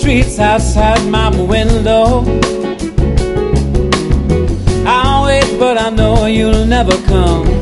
streets outside my window. I'll wait, but I know you'll never come.